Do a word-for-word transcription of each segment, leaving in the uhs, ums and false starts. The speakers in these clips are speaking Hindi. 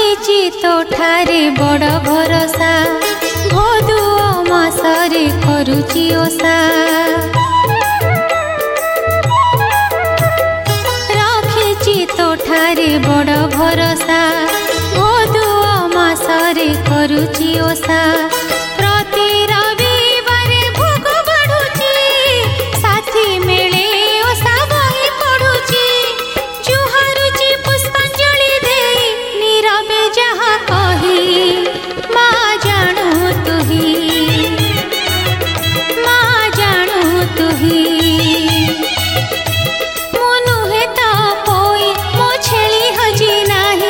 रखिछि तोठारे बड़ भरोसा भदुआ मासरे करुछि ओसा रखिछि तोठारे बड़ भरोसा भदुआ मासरे करुछि ओसा प्रति रविवारे भोग बढ़ुछि साथी मेले ओसा बही पढ़ुछि जुहारुछि पुष्पांजलि देई नीरवे जहाँ कही माँ जानू तुही माँ जानू तुही मो नुहे तो कोई मो छेली हजी नाही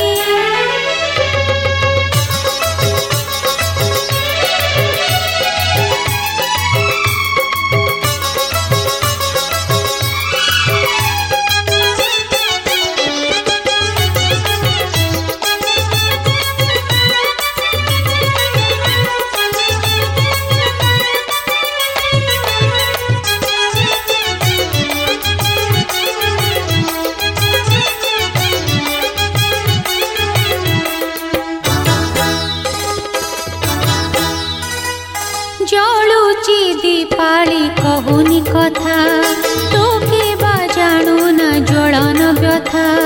जलुची दीपाली कहुनी कथा तो के बा जानू न ज्वलन व्यथा